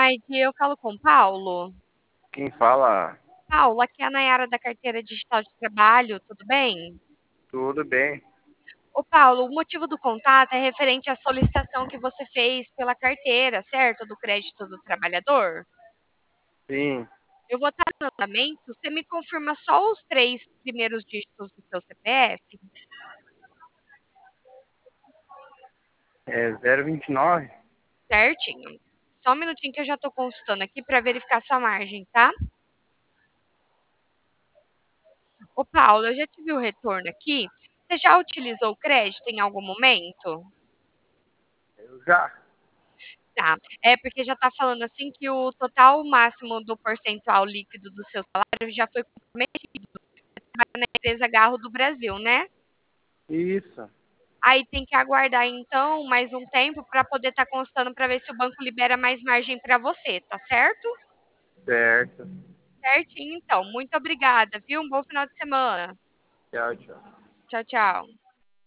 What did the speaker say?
tarde, eu falo com o Paulo. Quem fala? Paulo, aqui é a Nayara da Carteira Digital de Trabalho, tudo bem? Tudo bem? Ô Paulo, o motivo do contato é referente à solicitação que você fez pela carteira, certo? Do crédito do trabalhador. Sim, Eu vou estar no andamento, você me confirma só os três primeiros dígitos do seu CPF, é 029. certinho? Só um minutinho que eu já estou consultando aqui para verificar sua margem, tá? Ô Paulo, eu já tive o retorno aqui. Você já utilizou o crédito em algum momento? Eu já. Tá. É porque já está falando assim que o total máximo do percentual líquido do seu salário já foi comprometido na empresa Garro do Brasil, né? Isso, Aí tem que aguardar então mais um tempo para poder estar constando para ver se o banco libera mais margem para você, tá certo? certo. Certinho, então. Muito obrigada, viu? Um bom final de semana. Tchau, tchau. Tchau, tchau.